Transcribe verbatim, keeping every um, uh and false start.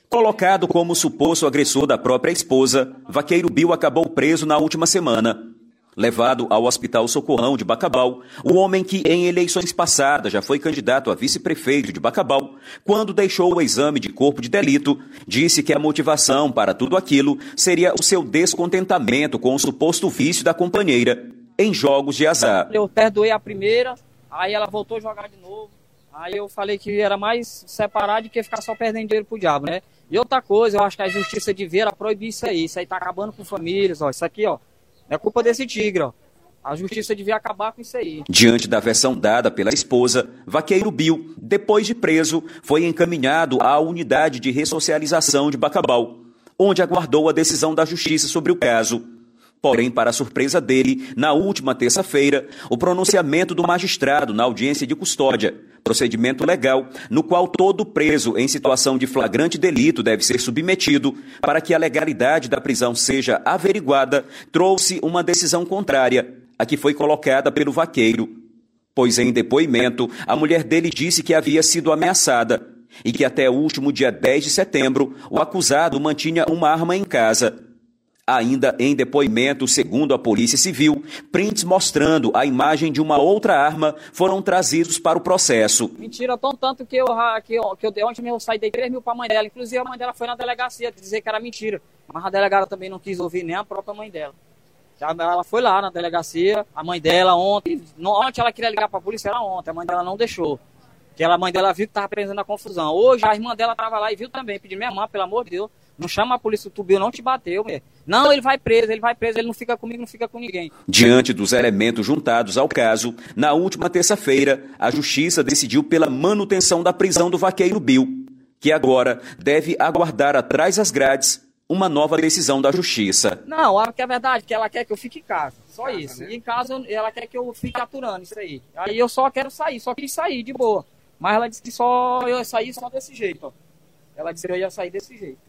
Colocado como suposto agressor da própria esposa, Vaqueiro Bill acabou preso na última semana. Levado ao Hospital Socorrão de Bacabal, o homem que em eleições passadas já foi candidato a vice-prefeito de Bacabal, quando deixou o exame de corpo de delito, disse que a motivação para tudo aquilo seria o seu descontentamento com o suposto vício da companheira em jogos de azar. Eu perdoei a primeira, aí ela voltou a jogar de novo, aí eu falei que era mais separar do que ficar só perdendo dinheiro pro diabo, né? E outra coisa, eu acho que a justiça devia proibir isso aí, isso aí tá acabando com famílias, ó, isso aqui, ó. É culpa desse tigre, ó. A justiça devia acabar com isso aí. Diante da versão dada pela esposa, Vaqueiro Bill, depois de preso, foi encaminhado à unidade de ressocialização de Bacabal, onde aguardou a decisão da justiça sobre o caso. Porém, para a surpresa dele, na última terça-feira, o pronunciamento do magistrado na audiência de custódia, procedimento legal no qual todo preso em situação de flagrante delito deve ser submetido para que a legalidade da prisão seja averiguada, trouxe uma decisão contrária, a que foi colocada pelo Vaqueiro. Pois em depoimento, a mulher dele disse que havia sido ameaçada e que até o último dia dez de setembro, o acusado mantinha uma arma em casa. Ainda em depoimento, segundo a Polícia Civil, prints mostrando a imagem de uma outra arma foram trazidos para o processo. Mentira, tão tanto que eu, que eu, que eu ontem eu saí dei três mil para a mãe dela. Inclusive a mãe dela foi na delegacia dizer que era mentira. Mas a delegada também não quis ouvir nem a própria mãe dela. Ela foi lá na delegacia, a mãe dela ontem, ontem ela queria ligar para a polícia, era ontem, a mãe dela não deixou. Que ela, a mãe dela viu que estava prendendo a confusão. Hoje a irmã dela estava lá e viu também, pediu minha irmã, pelo amor de Deus, não chama a polícia, o Tubio não te bateu, mulher. Não, ele vai preso, ele vai preso, ele não fica comigo, não fica com ninguém. Diante dos elementos juntados ao caso, na última terça-feira, a Justiça decidiu pela manutenção da prisão do Vaqueiro Bill, que agora deve aguardar atrás das grades uma nova decisão da Justiça. Não, a que é verdade, que ela quer que eu fique em casa, só isso. E em casa ela quer que eu fique aturando isso aí. Aí eu só quero sair, só quis sair, de boa. Mas ela disse que só eu ia sair só desse jeito, ó. Ela disse que eu ia sair desse jeito.